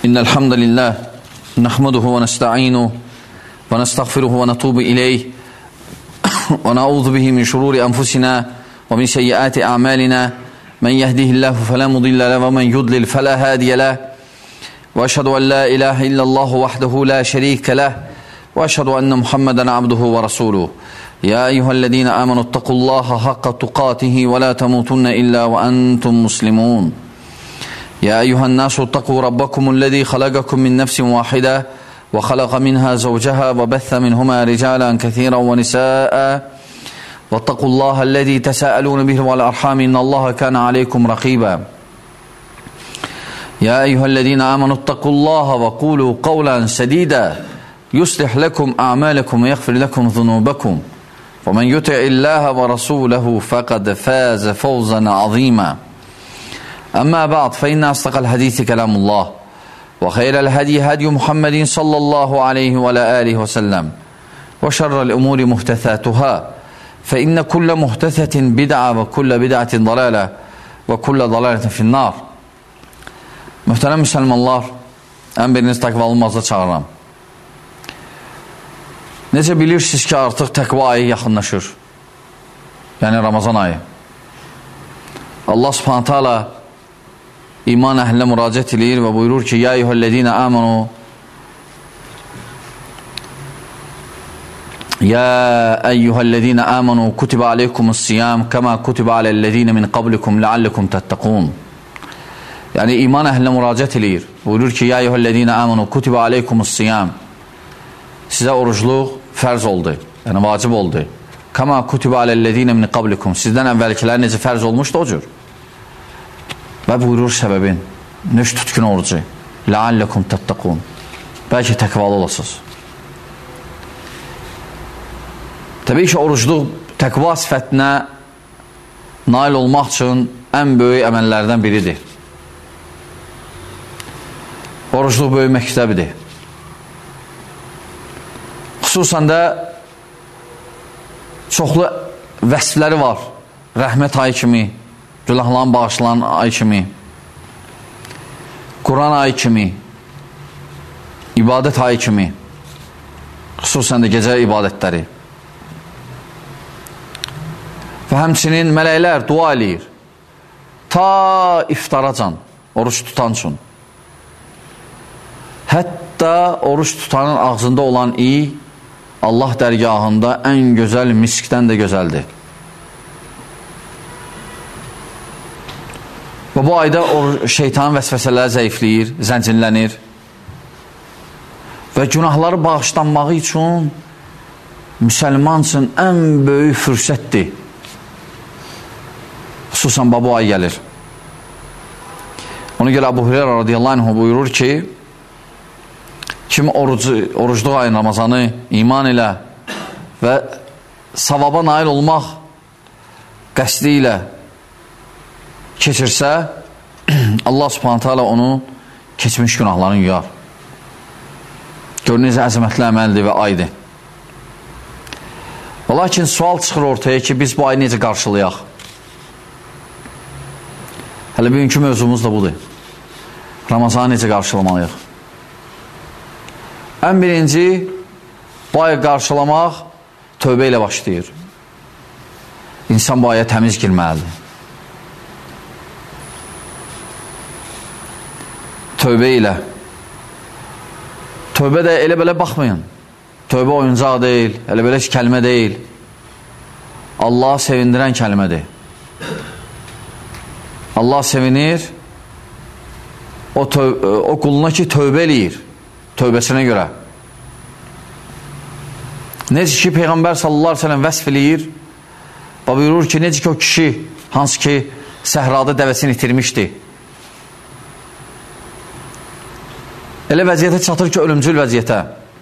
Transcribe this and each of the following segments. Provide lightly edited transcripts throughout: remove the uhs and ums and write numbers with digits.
إن الحمد لله نحمده ونستعينه ونستغفره ونتوب إليه ونعوذ به من شرور أنفسنا ومن سيئات أعمالنا من يهده الله فلا مضل له ومن يضلل فلا هادي له وأشهد أن لا إله إلا الله وحده لا شريك له وأشهد أن محمدا عبده ورسوله يا أيها الذين آمنوا اتقوا الله حق تقاته ولا تموتن إلا وأنتم مسلمون يا أيها الناس اتقوا ربكم الذي خلقكم من نفس واحدة وخلق منها زوجها وبث منهما رجالا كثيرا ونساء واتقوا الله الذي تساءلون به والأرحام إن الله كان عليكم رقيبا يا أيها الذين آمنوا اتقوا الله وقولوا قولا سديدا يصلح لكم أعمالكم ويغفر لكم ذنوبكم ومن يطع الله ورسوله فقد فاز فوزا عظيما أما بعد فإن أصدق الحديث كلام الله وخير الهدي هدي محمد صلى الله عليه وعلى آله وسلم وشر الأمور محدثاتها فإن كل محدثة بدعة وكل بدعة ضلالة وكل ضلالة في النار. Mühtərəm müsəlmanlar, ən biriniz təqvalımızda çağıram. Necə bilirsiniz ki, artıq təqva ayı yaxınlaşır. Yəni Ramazan ayı. Allah subhanət hala iman əhlinə müraciət edir və buyurur ki, Ya eyyuhəl-ləzīnə əmənu Ya eyyuhəl-ləzīnə əmənu kutibə aleykumus-siyam kəmə kutibə aləl-ləzīnə min qablikum ləalləkum təttəqun. Yəni iman əhlinə müraciət edir. Buyurur ki, Ya eyyuhəl-ləzīnə əmənu kutibə aleykumus-siyam. Sizə orucluq fərz oldu, yəni vacib oldu. Kəmə kutibə aləl-ləzīnə min qablikum. Sizdən əvvəlkilər necə fərz olmuşdu o cür. Və buyurur səbəbin, nöş tutkun orucu, ləalləkum təttəqun. Bəlkə təqvalı olasınız. Təbii ki, orucluq təqva sifətinə nail olmaq üçün ən böyük əməllərdən biridir. Orucluq böyük məktəbidir. Xüsusən də çoxlu vəsfləri var. Rəhmət ayı kimi, günahların bağışlanan ay kimi, Quran ayı kimi, ibadət ayı kimi, xüsusən də gecə ibadətləri. Və həmçinin mələklər dua eləyir. Ta iftaracan, oruç tutan üçün. Hətta oruç tutanın ağzında olan iyi Allah dərgahında ən gözəl miskdən də gözəldir. Və bu ayda şeytanın vəsvəsələri zəifləyir, zəncirlənir və günahları bağışlanmağı üçün müsəlman üçün ən böyük fürsətdir. Xüsusən bu ay gəlir. Ona görə Əbu Hüreyrə radiyallahu anh buyurur ki, kim orucluq ayın Ramazanı iman ilə və savaba nail olmaq qəsdi ilə keçirsə, Allah subhanətə alə onu keçmiş günahlarını yuyar. Görünüz, əzəmətli əməldir və aydır. Və lakin sual çıxır ortaya ki, biz bu ayı necə qarşılayaq? Hələ bugünkü mövzumuz da budur. Ramazanı necə qarşılamalıyıq? Ən birinci, bu ayı qarşılamaq tövbə ilə başlayır. İnsan bu aya təmiz girməlidir. Tövbə ilə. Tövbə də elə-belə baxmayın. Tövbə oyuncaq deyil, elə-belə kəlmə deyil. Allahı sevindirən kəlmədir. Allah sevinir, o quluna ki, tövbə eləyir, tövbəsinə görə. Necə ki, Peyğəmbər sallallahu aleyhi ve sellem vəsf eləyir və buyurur ki, necə ki, o kişi, hansı ki, səhrada dəvəsini itirmişdi. Elə vəziyyətə çatır ki, ölümcül vəziyyətə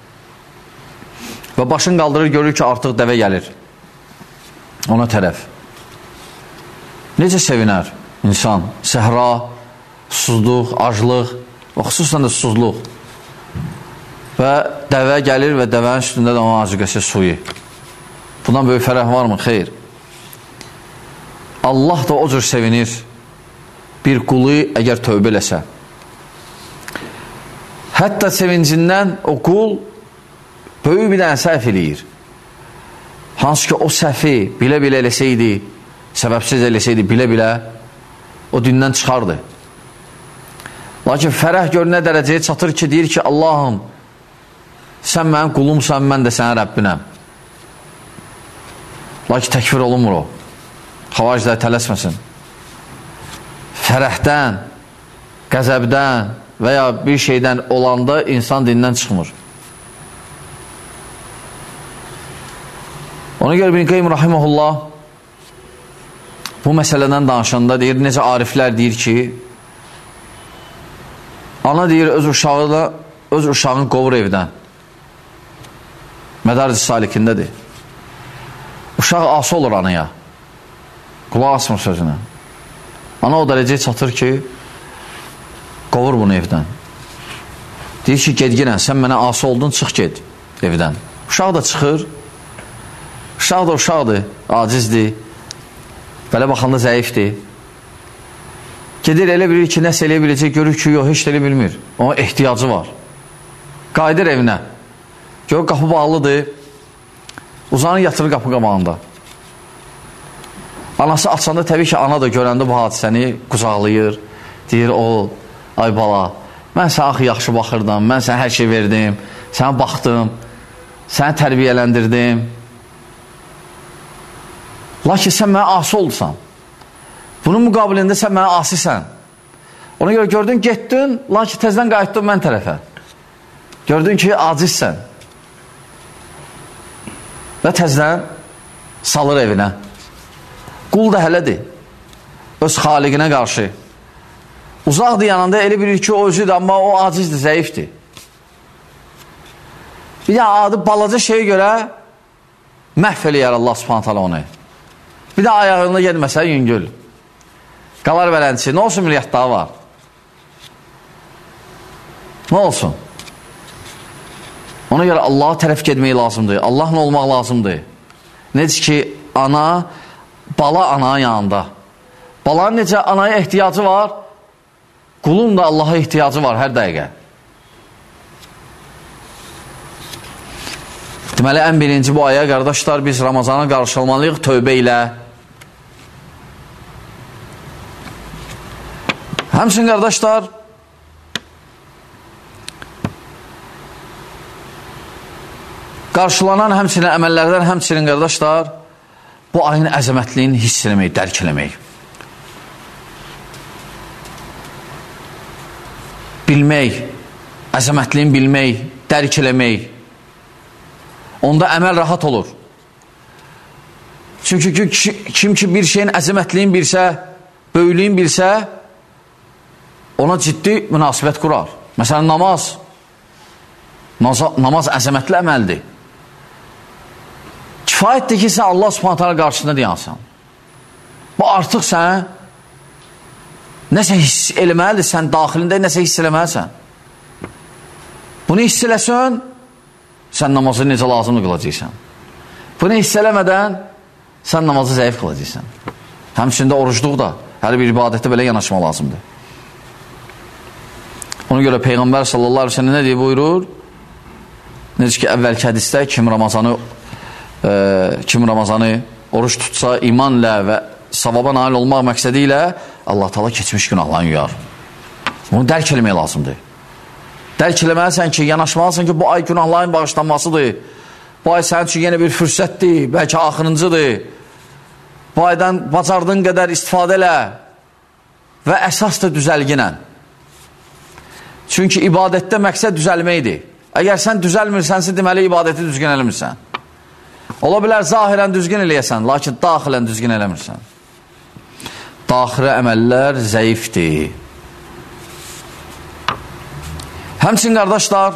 və başını qaldırır, görür ki, artıq dəvə gəlir ona tərəf. Necə sevinər insan? Səhra, susuzluq, aclıq və xüsusən də susuzluq və dəvə gəlir və dəvənin üstündə də onun acıqəsi suyu. Bundan böyük fərəh varmı? Xeyr. Allah da o cür sevinir bir qulu əgər tövbə eləsə. Hətta sevincindən o qul böyük bir dənə səhv eləyir. Hansı ki, o səhvi bilə-bilə eləsəydi, səbəbsiz eləsəydi, bilə-bilə o dindən çıxardı. Lakin fərəh gör nə dərəcəyə çatır ki, deyir ki, Allahım, sən mənim qulumsan, mən də sənin Rəbbinəm. Lakin təkfir olunmur o. Xavariclər tələsməsin. Fərəhdən, qəzəbdən və ya bir şeydən olanda insan dindən çıxmır. Ona görə İbn Qayyim rahimehullah bu məsələdən danışanda deyir, necə ariflər deyir ki, ana deyir, öz uşağını qovur evdən. Mədarc-ı Salikindədir. Uşaq ası olur anaya. Qulaq asmır sözünə. Ana o dərəcəyə çatır ki, qovur bunu evdən. Deyir ki, gedginən, sən mənə ası oldun, çıx ged evdən. Uşaq da çıxır. Uşaq da uşaqdır, acizdir. Belə baxanda zəifdir. Gedir, elə bilir ki, nəsə eləyə biləcək, görür ki, yox, heç də elə bilmir. Ona ehtiyacı var. Qayıdır evinə. Gör, qapı bağlıdır. Uzanır, yatırır qapı qabağında. Anası açanda təbii ki, ana da görəndə bu hadisəni qucaqlayır. Deyir, o, ay bala, mən sənə axı yaxşı baxırdım, mən sənə hər şey verdim, sənə baxdım, səni tərbiyələndirdim. Lakin sən mənə asi oldusan. Bunun müqabilində sən mənə asisən. Ona görə gördün, getdin, lakin təzdən qayıtdın mən tərəfə. Gördün ki, acizsən. Və təzdən salır evinə. Qul da hələdir. Öz xaliqinə qarşı. Uzaqdır yanında elə bilir ki, o özüdür, amma o acizdir, zəifdir. Bir də adı balaca şeyə görə məhv eləyər Allah subhanət hala onu. Bir də ayağında gelməsə yüngül. Qalar vələnçi, nə olsun milyardları var? Nə olsun? Ona görə Allaha tərəf gedmək lazımdır. Allahla olmaq lazımdır. Necə ki, ana, bala ananın yanında. Balanın necə anaya ehtiyacı var, qulun da Allaha ehtiyacı var hər dəqiqə. Deməli, ən birinci bu aya, qardaşlar, biz Ramazana qarşılamalıyıq tövbə ilə. Həmçinin, qardaşlar, qarşılanan həmçinin əməllərdən, həmçinin, qardaşlar, bu ayın əzəmətliyini hiss eləmək, dərk eləmək. Bilmək, əzəmətliyini bilmək, dərk eləmək. Onda əməl rahat olur. Çünki kim ki bir şeyin əzəmətliyini bilsə, böyüklüyünü bilsə, ona ciddi münasibət qurar. Məsələn, namaz əzəmətli əməldir. Kifayətdir ki, sən Allah subhanətələ qarşısında deyansan. Bu artıq sən nəsə hiss eləməlidir, sən daxilində nəsə hiss eləməlisən. Bunu hiss eləsən, sən namazı necə lazımlı qılacaqsan. Bunu hiss eləmədən, sən namazı zəif qılacaqsan. Həmçində orucluq da, hər bir ibadətdə belə yanaşma lazımdır. Ona görə Peyğəmbər sallallahu aleyhi ve sellem nə deyib buyurur? Necə ki, əvvəlki hədisdə kim Ramazanı oruç tutsa imanla və savaba nail olmaq məqsədi ilə Allah Taala keçmiş günahlarını yuyar. Bunu dərk eləmək lazımdır. Dərk eləməlisən ki, yanaşmalısan ki, bu ay günahların bağışlanmasıdır. Bu ay sənin üçün yenə bir fürsətdir, bəlkə axırıncıdır. Bu aydan bacardığın qədər istifadə elə və əsas da düzəlginə. Çünki ibadətdə məqsəd düzəlməkdir. Əgər sən düzəlmirsənsə, deməli ibadəti düzgün eləmirsən. Ola bilər zahirən düzgün eləyəsən, lakin daxilən düzgün eləmirsən. Daxirə əməllər zəifdir. Həmçin, qardaşlar,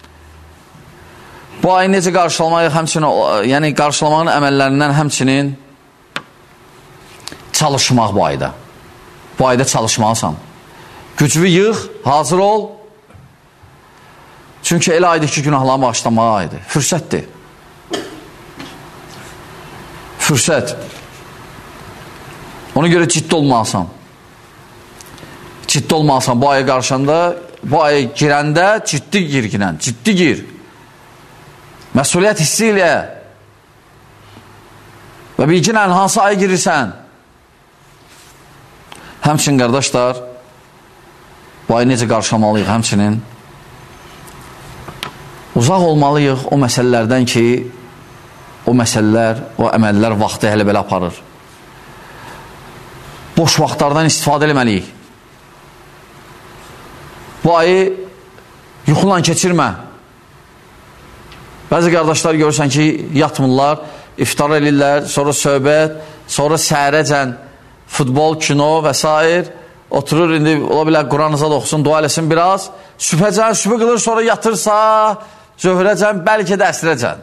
bu ayı necə qarşılamayıq, yəni qarşılamağın əməllərindən həmçinin çalışmaq bu ayda. Bu ayda çalışmalısan. Gücvü yığ, hazır ol. Çünki elə aydır ki, günahlarını bağışlamağa aydır. Fürsətdir. Fürsət. Ona görə ciddi olmalısan. Ciddi olmalısan. Bu aya qarşında bu aya girəndə ciddi girginən, ciddi gir. Məsuliyyət hissi ilə və bilginən hansı aya girirsən. Həmçinin, qardaşlar, bu ayı necə qarşılamalıyıq, həmçinin uzaq olmalıyıq o məsələlərdən ki, o məsələlər, o əməllər vaxtı hələ belə aparır. Boş vaxtlardan istifadə eləməliyik. Bu ayı yuxulan keçirmə. Bəzi qardaşlar görürsən ki, yatmırlar, iftar edirlər, sonra söhbət, sonra səhərəcən futbol, kino və s. Oturur, indi ola bilər Quranınıza da oxusun, dua eləsin biraz. Sübhəcən, sübhə qılır, sonra yatırsa, zöhrəcən, bəlkə də əsrəcən.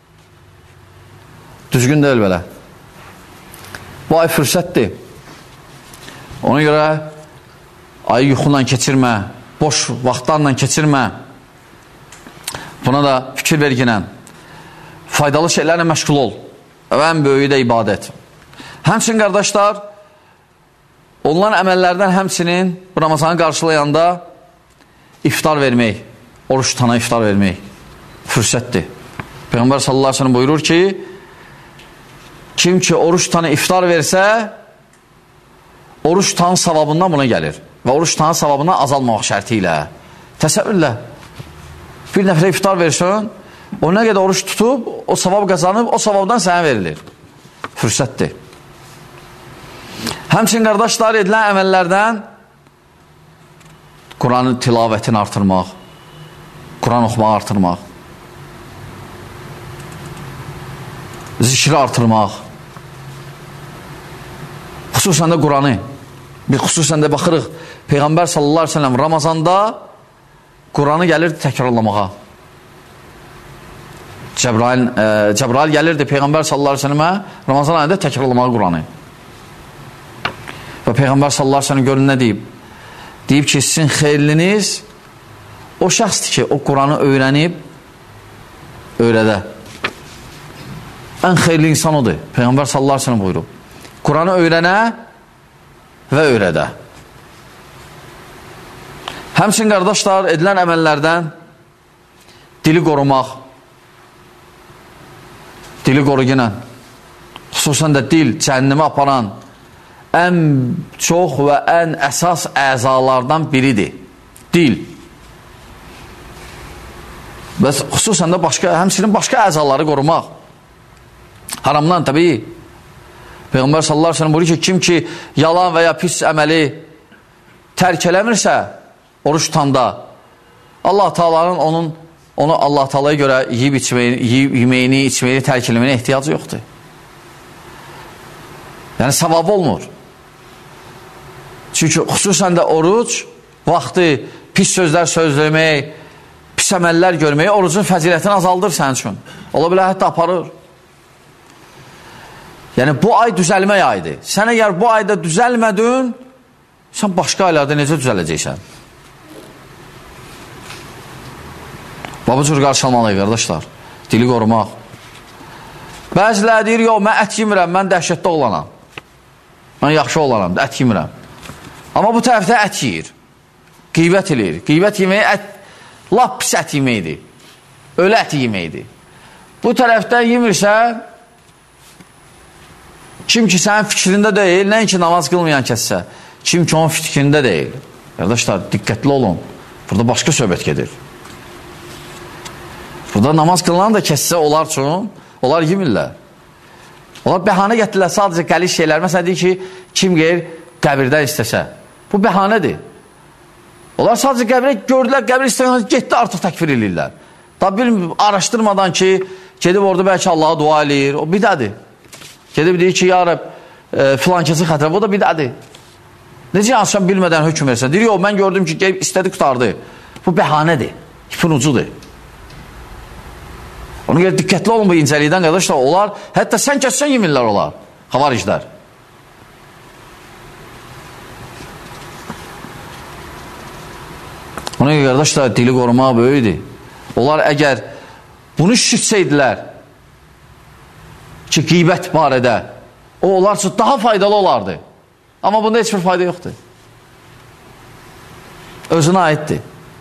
Düzgün deyil belə. Bu ay fürsətdir. Ona görə ayı yuxunla keçirmə, boş vaxtlarla keçirmə. Buna da fikir verginən. Faydalı şeylərlə məşğul ol. Və ən böyüyü də ibadət. Həmçinin, qardaşlar, olunan əməllərdən həmçinin bu Ramazanı qarşılayanda iftar vermək, oruç tutana iftar vermək fürsətdir. Peyğəmbər sallallahu əleyhi və səlləm buyurur ki, kim ki oruç tutana iftar versə, oruç tutanın savabından buna gəlir və oruç tutanın savabından azalmamaq şərti ilə. Təsəvvürlə, bir nəfərə iftar versin, o nə qədər oruç tutub, o savab qazanıb, o savabdan sənə verilir. Fürsətdir. Həmçinin, qardaşlar, edilən əməllərdən Quranın tilavətini artırmaq, Quran oxumağı artırmaq, zikri artırmaq, xüsusən də Quranı, xüsusən də baxırıq, Peyğəmbər sallallahu əleyhi və səlləm Ramazanda Quranı gəlirdi təkrarlamağa. Cəbrail gəlirdi Peyğəmbər sallallahu əleyhi və səlləmə Ramazan ayında təkrarlamağa Quranı. Və Peyğəmbər sallallahu əleyhi və səlləm görün nə deyib? Deyib ki, sizin xeyirliniz o şəxsdir ki, o Quranı öyrənib, öyrədə. Ən xeyirli insan odur. Peyğəmbər sallallahu əleyhi və səlləm buyurub. Quranı öyrənə və öyrədə. Həmçinin, qardaşlar, edilən əməllərdən dili qorumaq, dili qoruginən, xüsusən də dil cəhənnəmə aparan ən çox və ən əsas əzalardan biridir. Dil. Və xüsusən də həmçinin başqa əzaları qorumaq. Haramdan təbii. Peyğəmbər sallallahu əleyhi və səlləm buyurur ki, kim ki yalan və ya pis əməli tərk eləmirsə, oruç tutanda Allah Taala'nın onu Allah Taala'ya görə yeməyini, içməyini tərk eləməyinə ehtiyacı yoxdur. Yəni savabı olmur. Çünki xüsusən də oruc vaxtı pis sözlər sözləmək, pis əməllər görmək orucun fəzilətini azaldır sənin üçün. Ola bilər, hətta aparır. Yəni bu ay düzəlmək aydır. Sən əgər bu ayda düzəlmədin, sən başqa aylarda necə düzələcəksən? Bu cür qarşılamalıyıq, qardaşlar. Dili qorumaq. Bəziləri deyir, yox, mən ət yemirəm, mən dəhşətdə olanam. Mən yaxşı olanam, ət yemirəm. Amma bu tərəfdə ət yiyir. Qeybət eləyir. Qeybət yeməyi lap pis ət yeməkdir. Ölü ət yeməkdir. Bu tərəfdə yemirsən, kim ki sənin fikrində deyil, nəinki namaz qılmayan kəssə, kim ki onun fikrində deyil. Qardaşlar, diqqətli olun. Burada başqa söhbət gedir. Burada namaz qılınan da kəssə onlar üçün, onlar yemirlər. Onlar bəhanə gətirirlər sadəcə qəliz şeylər. Məsələn, deyir ki, kim qeyr qəbirdən istəsə. Bu bəhanədir. Onlar sadəcə qəbirə gördülər, qəbir istəyən getdi, artıq təkfir edirlər. Tabi araşdırmadan ki, gedib orada bəlkə Allaha dua eləyir, o bidədir. Gedib deyir ki, ya Rəbb, filan kəsi xətrə, o da bidədir. Necə yansıyan bilmədən hökm versən? Deyir, yox, mən gördüm ki, istədi, qutardı. Bu bəhanədir, ipin ucudur. Ona görə diqqətli olun bu incəlikdən, qardaşlar, onlar, hətta sən kəssən yemirlər olar, havariclər. Ona görə, qardaşlar, dili qorumaq böyüdür. Onlar əgər bunu şişitsəydilər ki, qeybət barədə, o onlar üçün daha faydalı olardı. Amma bunda heç bir fayda yoxdur. Özünə aiddir.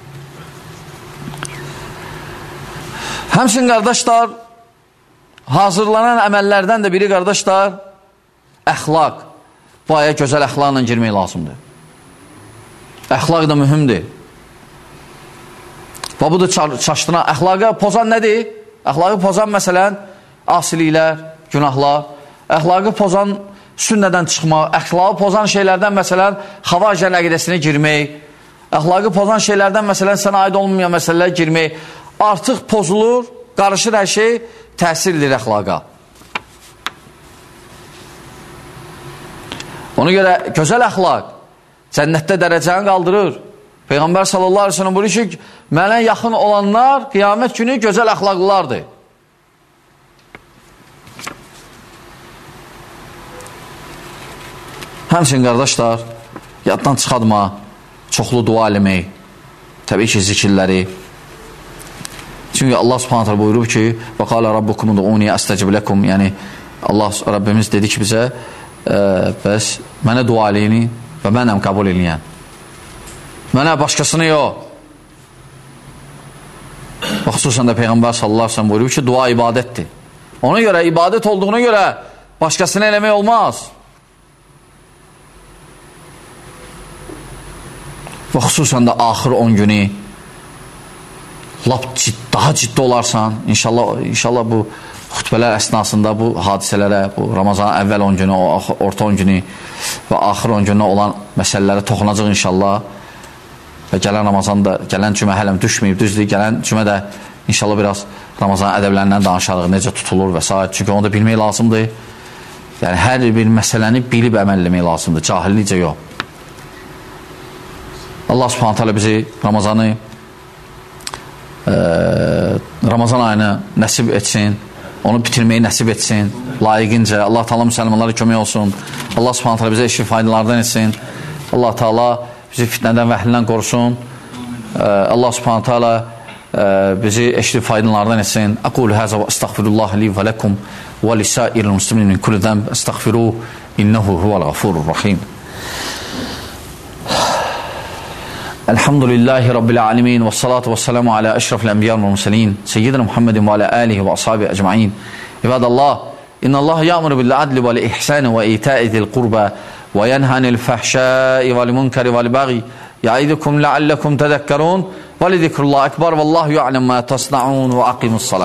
Həmçinin qardaşlar, hazırlanan əməllərdən də biri qardaşlar, əxlaq. Bu aya gözəl əxlaqla girmək lazımdır. Əxlaq da mühümdür. Və bu da çaşdıran. Əxlaqa pozan nədir? Əxlaqı pozan məsələn, asiliklər, günahlar. Əxlaqı pozan sünnədən çıxmaq. Əxlaqı pozan şeylərdən məsələn, xavariclərin əqidəsinə girmək. Əxlaqı pozan şeylərdən məsələn, sənə aid olmayan məsələlərə girmək. Artıq pozulur, qarışır hər şey, təsir edir əxlaqa. Ona görə gözəl əxlaq cənnətdə dərəcəni qaldırır. Peyğəmbər sallallahu aleyhi ve sellem buyuruyor ki, mənə yaxın olanlar qiyamət günü gözəl əxlaqlılardır. Həmçinin qardaşlar, yaddan çıxadma, çoxlu dua eləmək, təbii ki, zikirləri. Çünki Allah subhanahu ta'ala buyurub ki, və qalə rabbukum ud'uni astəcib ləkum, yəni Allah, Rabbimiz dedi ki bizə, bəs mənə dua eləyin və mənəm qəbul eləyən. Mənə başqasını yox. Və xüsusən də Peyğəmbər sallallahu aleyhi ve sellem buyurub ki, dua ibadətdir. Ona görə, ibadət olduğuna görə başqasını eləmək olmaz. Və xüsusən də axır 10 günü daha ciddi olarsan, inşallah bu xütbələr əsnasında bu hadisələrə, bu Ramazanın əvvəl 10 günü, orta 10 günü və axır 10 günü olan məsələlərə toxunacaq inşallah. Və gələn Ramazanda, gələn cümə hələm düşməyib, düzdür, gələn cümə də inşallah biraz Ramazan ədəblərindən danışarıq, necə tutulur və s. Çünki onu da bilmək lazımdır. Yəni, hər bir məsələni bilib əməlləmək lazımdır, cahillikcə yox. Allah subhanahu ta'ala bizi Ramazan ayını nəsib etsin, onu bitirməyi nəsib etsin, layiqincə. Allah Teala müsəlmanlara kömək olsun. Allah subhanahu ta'ala bizə eşli faydalardan etsin. Allah Teala bizi fitnədən və əhlindən qorusun. Allah subhanahu ta'ala bizi eşli faydalardan etsin. Aqulu həzə və estağfirullah li və ləkum və lisairil muslimin min kulli zənb estağfiru innehu huvəl ğafurur rahim. Elhamdülillahi Rabbil alemin ve salatu ve selamu ala eşrafil enbiya ve mursalin seyyidina Muhammedin ve ala alihi ve ashabi ecma'in. İbadallah, innallaha ya'muru bil adli ve ihsani ve ita'i zil qurba ve yenhanil fahşai vel munkari vel baghi ya'idukum la'allakum tadhakkarun ve li zikrullah ekber vallahu ya'lem ma tasna'un ve aqimus salat.